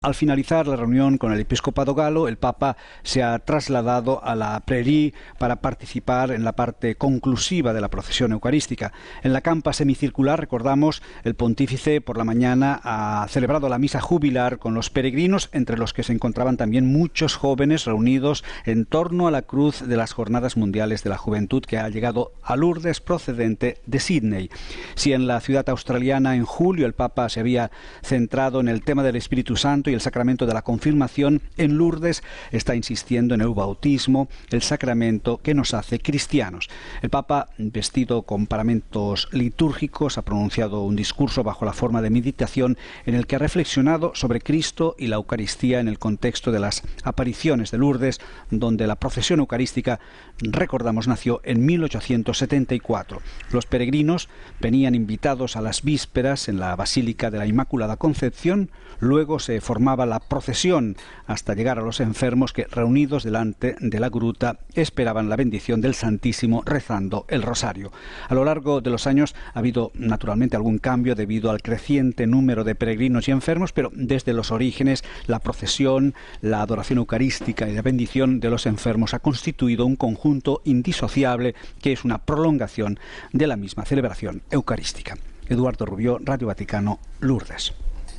Al finalizar la reunión con el episcopado galo, el Papa se ha trasladado a la Prairie para participar en la parte conclusiva de la procesión eucarística. En la campa semicircular, recordamos, el pontífice por la mañana ha celebrado la misa jubilar con los peregrinos, entre los que se encontraban también muchos jóvenes reunidos en torno a la cruz de las Jornadas Mundiales de la Juventud, que ha llegado a Lourdes procedente de Sídney. Si en la ciudad australiana en julio el Papa se había centrado en el tema del Espíritu Santo y el sacramento de la confirmación, en Lourdes está insistiendo en el bautismo, el sacramento que nos hace cristianos. El Papa, vestido con paramentos litúrgicos, ha pronunciado un discurso bajo la forma de meditación en el que ha reflexionado sobre Cristo y la Eucaristía en el contexto de las apariciones de Lourdes, donde la procesión eucarística, recordamos, nació en 1874. Los peregrinos venían invitados a las vísperas en la Basílica de la Inmaculada Concepción, luego se formaba la procesión hasta llegar a los enfermos que, reunidos delante de la gruta, esperaban la bendición del Santísimo rezando el rosario. A lo largo de los años ha habido naturalmente algún cambio debido al creciente número de peregrinos y enfermos, pero desde los orígenes la procesión, la adoración eucarística y la bendición de los enfermos ha constituido un conjunto indisociable que es una prolongación de la misma celebración eucarística. Eduardo Rubió, Radio Vaticano, Lourdes.